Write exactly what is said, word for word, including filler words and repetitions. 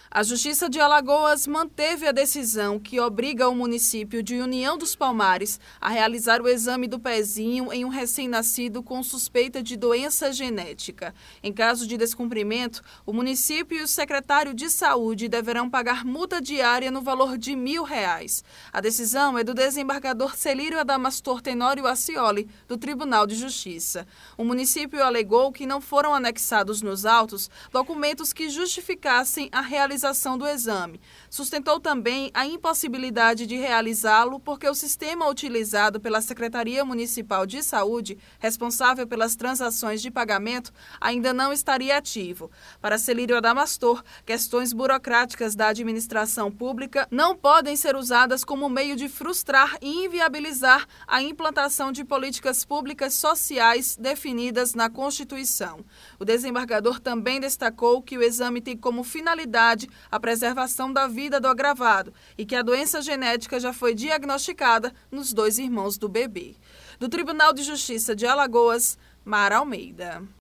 A Justiça de Alagoas manteve a decisão que obriga o município de União dos Palmares a realizar o exame do pezinho em um recém-nascido com suspeita de doença genética. Em caso de descumprimento, o município e o secretário de Saúde deverão pagar multa diária no valor de mil reais. A decisão é do desembargador Celírio Adamastor Tenório Acioli, do Tribunal de Justiça. O município alegou que não foram anexados nos autos documentos que justificassem a realização do exame. Sustentou também a impossibilidade de realizá-lo porque o sistema utilizado pela Secretaria Municipal de Saúde, responsável pelas transações de pagamento, ainda não estaria ativo. Para Celírio Adamastor, questões burocráticas da administração pública não podem ser usadas como meio de frustrar e inviabilizar a implantação de políticas públicas sociais definidas na Constituição. O desembargador também destacou que o exame tem como finalidade a preservação da vida do agravado e que a doença genética já foi diagnosticada nos dois irmãos do bebê. Do Tribunal de Justiça de Alagoas, Mara Almeida.